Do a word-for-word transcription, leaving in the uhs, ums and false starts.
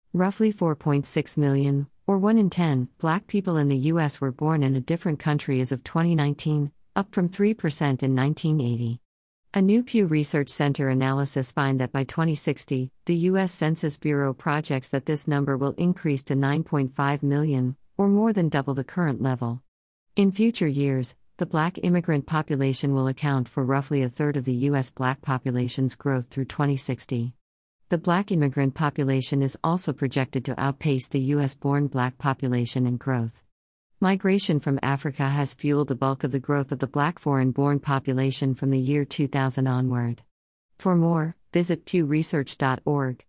Roughly four point six million, or one in ten, Black people in the U S were born in a different country as of twenty nineteen, up from three percent in nineteen eighty. A new Pew Research Center analysis finds that by twenty sixty, the U S Census Bureau projects that this number will increase to nine point five million, or more than double the current level. In future years, the Black immigrant population will account for roughly a third of the U S Black population's growth through twenty sixty. The Black immigrant population is also projected to outpace the U S-born Black population in growth. Migration from Africa has fueled the bulk of the growth of the Black foreign-born population from the year two thousand onward. For more, visit pew research dot org.